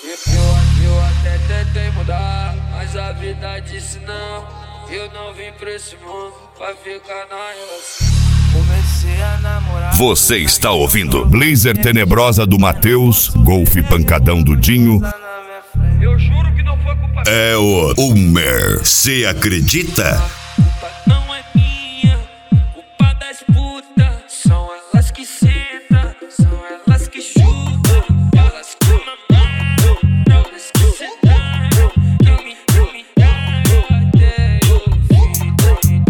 Eu até tentei mudar, mas a vida disse não. Eu não vim pra esse mundo pra ficar na relação. Comecei a namorar. Você está ouvindo Blazer Tenebrosa do Matheus, Golf Pancadão do Dinho. Eu juro que não foi culpa minha. É o Hummer. Cê acredita? Culpa não é minha, culpa das putas. São elas que sentam, são elas que chutam, elas que mamam, elas que sentam, que me até eu vi.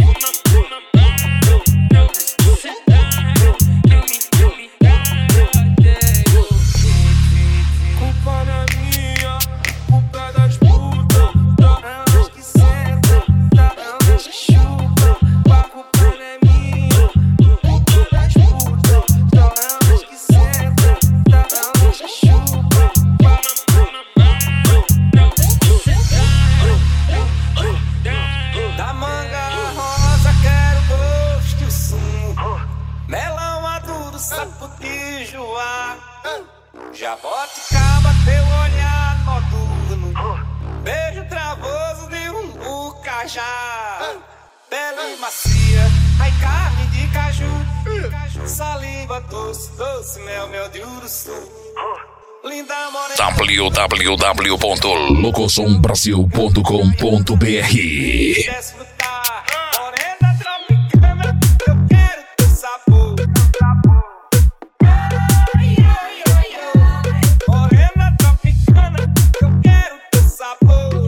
Elas que sentam, que me até eu vi. Culpa não é minha, culpa das putas. Elas que sentam, elas que chutam, a culpa não é minha, culpa das putas. Elas que sentam, elas que chutam, Da manga rosa quero gosto e sumo, melão maduro, saputijoá, jaboticaba, teu olhar noturno, beijo travoso de bucajá, pele macia, ai carne de caju, saliva doce, doce, mel de uruçu, linda morena. www.locosombrasil.com.br. Desfrutar, morena tropicana, eu quero teu sabor. Morena tropicana, eu quero teu sabor.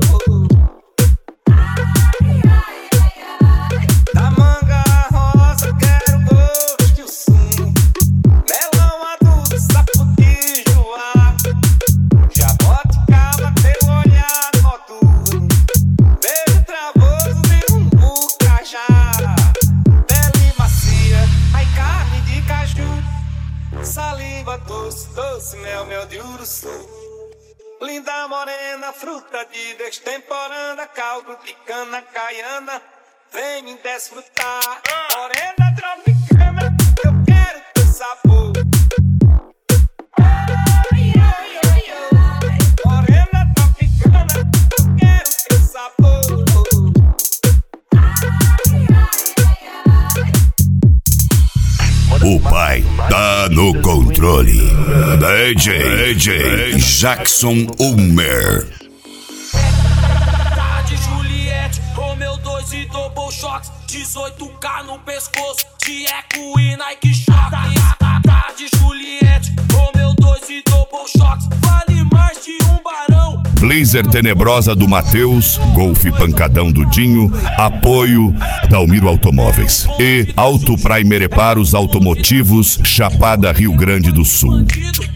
Da manga rosa quero gosto e o sumo, melão maduro, saputijoá, jaboticaba, teu olhar noturno, beijo travoso de bucajá, pele macia, ai carne de caju, saliva doce, doce, mel de uruçu, linda morena, fruta de destemporânea, caldo de cana caiana, vem me desfrutar. Morena tropicana, eu quero teu sabor. Morena tropicana, eu quero teu sabor. O pai tá no controle. DJ Jackson Hummer. Tá de Juliette, Romeu 2 e Double Shocks, 18K no pescoço, de eco e Nike Shox. Tá de Juliette, Romeu 2 e Double Shocks, vale mais de um barão. Blazer Tenebrosa do Matheus, Golf Pancadão do Dinho, apoio Dalmiro Automóveis e Auto Primer Reparos Automotivos, Chapada, Rio Grande do Sul. Bandido,